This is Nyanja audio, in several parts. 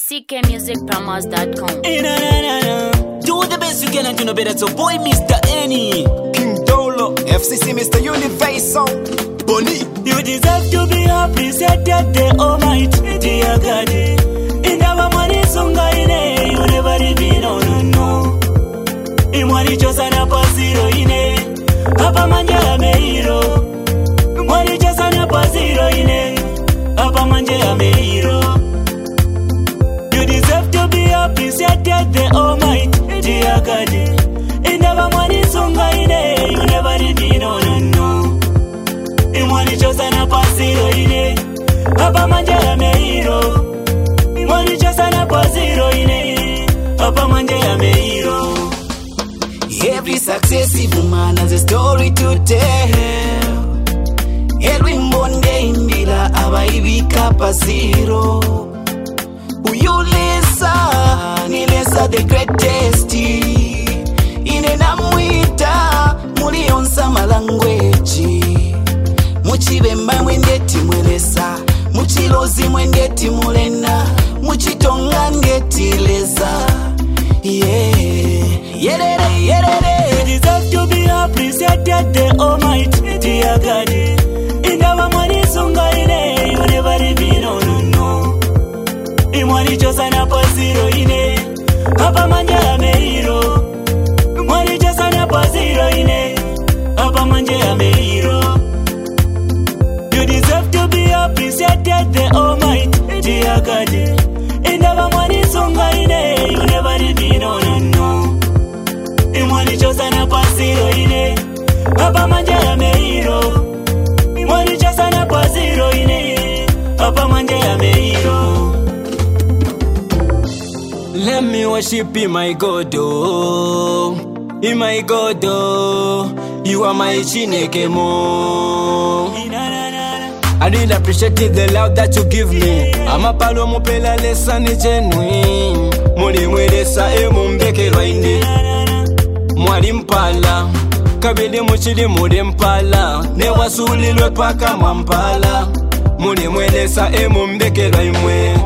ckmusicpromos.com. Do the best you can and do no better. So boy, Mr. Any King Dolo, FCC, Mr. Universal, Bonnie. You deserve to be appreciated, the Almighty, dear God. In our money, songa ine, you never reveal, no. In money, just an apaziro ine, Papa Manja Meiro. Money, just an apaziro ine, Papa Manja Meiro. You deserve to be appreciated, the Almighty, dear God. In our money, songa ine, you never reveal, no. Imwani chosa na pasiro ine Papa Manja Meiro. Imwani chosa na pasiro ine Papa Manja Meiro. Every successive man has a story to tell. Every Monday indila abaibika pasiro. Uyulesa nilesa the greatest. Ine namuita mulionsa malangweji. Muchibemba mwendeti mwelesa, muchilozi mwendeti mulena, muchitonga ngeti leza. Yerere. You deserve to be appreciated, the Almighty, dear God. In our money songa ine, you never reveal, no. Imwani chosa na pasiro ine, Papa Manja Meiro. Imwani chosa na pasiro ine, Papa Manja Meiro. You deserve to be appreciated, the Almighty, dear God. In our money songa ine, you never reveal, no. Imwani chosa na pasiro ine, Papa Manja Meiro. Imwani chosa na pasiro ine, Papa Manja Meiro. Let me worship you, my God, oh. In my God, oh. You are my Chineke mo. I really appreciate the love that you give me. I'm a palo mupela lesa ni genuine. Muli mwelesa mumbeke rwaini. Mwali mpala kabili muchili muli mpala. Ne wasulilwe paka mwampala. Muli mwelesa mumbeke rwaimwe.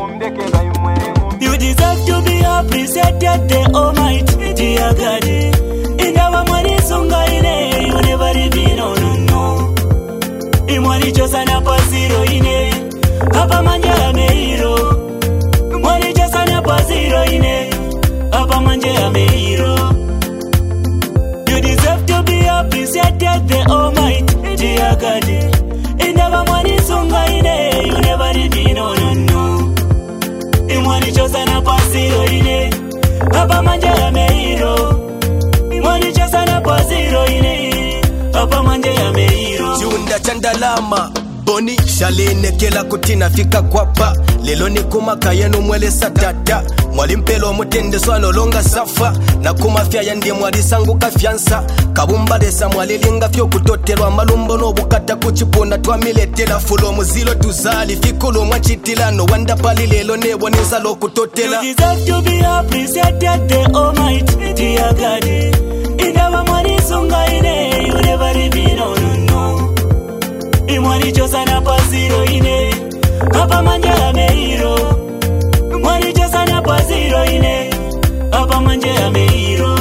You deserve to be appreciated, the Almighty, dear God. In our money songa ine, you never reveal, no. Imwani chosa na pasiro ine, Papa Manja Meiro. Imwani chosa na pasiro ine, Papa Manja Meiro. You deserve to be appreciated, the Almighty, dear God. In our money songa ine, you never reveal, no. Imwani chosa na pasiro ine, Papa Manja Meiro. Imwani chosa na pasiro ine, Papa Manja Meiro. Chunda chandalama Boni shaline kela kutina fika kwapa. Lelo ni kumaka yenu mwelesa tata. Mwalimpelo mutende swano longa safa. Na kumafia yandie mwalisangu kafyansa. Kabumba desa mwalilinga fyo kutotelwa. Malumbo no bukata kuchipona twa miletela. Fulo muzilo tuzali fikulu mwachitilano. Wanda pali lelo nebo nizalo kutotela. You deserve to be appreciated, the Almighty, dear God. In our money songa ine, you never reveal, no. Imwani chosa na pasiro ine, Papa Manja Meiro. Imwani chosa na pasiro ine, Papa Manja Meiro.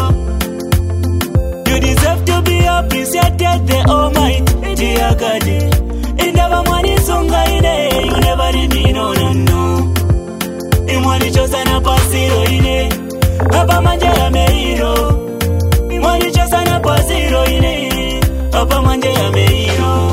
You deserve to be appreciated, the Almighty, dear God. In our money songa ine, you never reveal, no. Imwani chosa na pasiro ine, Papa Manja Meiro. Imwani chosa na pasiro ine, Papa Manja Meiro.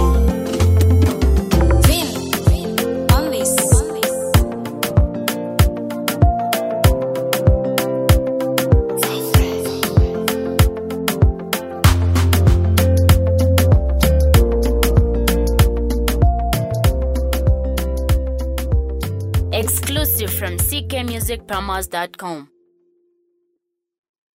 Exclusive from ckmusicpromos.com.